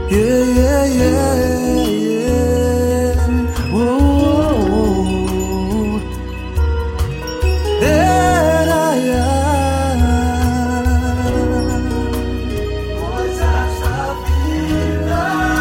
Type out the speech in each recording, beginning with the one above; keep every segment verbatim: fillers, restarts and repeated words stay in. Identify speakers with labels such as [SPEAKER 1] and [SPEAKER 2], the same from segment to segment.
[SPEAKER 1] Yeah, yeah, yeah, yeah. Oh, oh, oh. Era, yeah. Coisas da vida.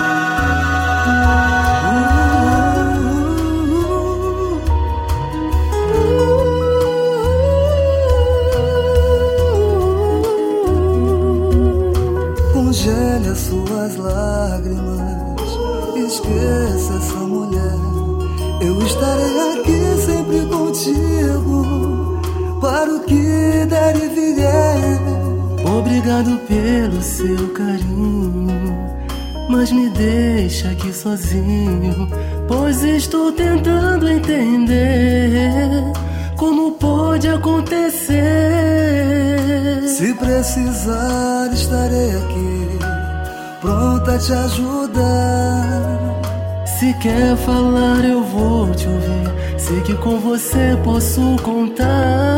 [SPEAKER 1] Congele as suas lágrimas, esqueça essa mulher. Eu estarei aqui sempre contigo, para o que der e vier.
[SPEAKER 2] Obrigado pelo seu carinho, mas me deixa aqui sozinho, pois estou tentando entender como pode acontecer.
[SPEAKER 1] Se precisar, estarei aqui, pronta a te ajudar.
[SPEAKER 2] Se quer falar, eu vou te ouvir, sei que com você posso contar.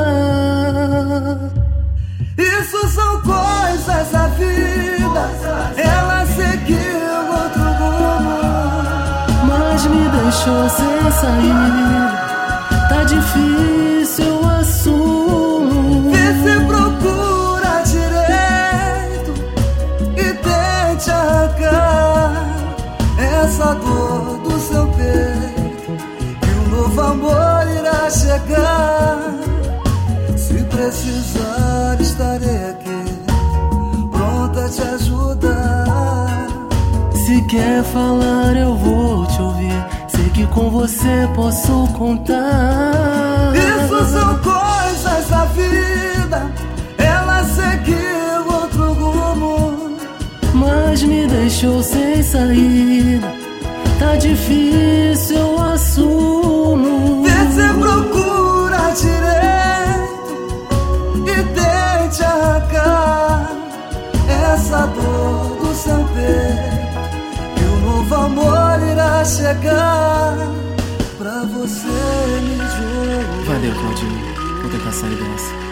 [SPEAKER 1] Isso são coisas da vida, ela seguiu outro rumo,
[SPEAKER 2] mas me deixou sem sair. Tá difícil, eu assumo.
[SPEAKER 1] Vê se procura direito e tente arrancar essa dor do seu peito, que um novo amor irá chegar. Se precisar, estarei aqui, pronta a te ajudar.
[SPEAKER 2] Se quer falar, eu vou te ouvir, sei que com você posso contar.
[SPEAKER 1] Isso são coisas da vida, ela seguiu outro rumo,
[SPEAKER 2] mas me deixou sem saída. Tá difícil, eu assumo.
[SPEAKER 1] Vê se procura direito e tente arrancar essa dor do seu peito, que um novo amor irá chegar pra você me dizer.
[SPEAKER 2] Valeu, Claudinho, vou tentar sair dessa.